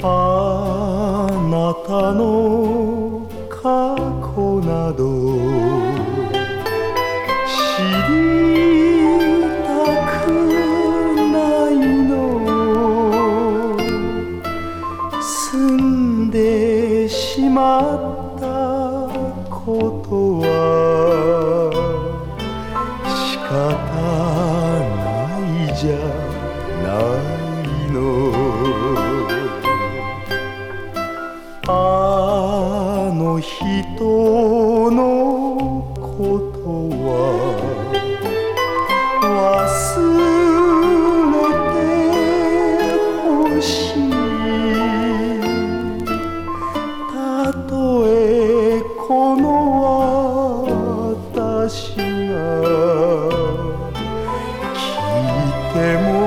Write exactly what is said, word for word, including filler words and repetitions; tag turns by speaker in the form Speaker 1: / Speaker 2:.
Speaker 1: あなたの過去など知りたくないの。済んでしまったことは仕方ないじゃないの。あの人のことは忘れてほしい。たとえこの私が聞いても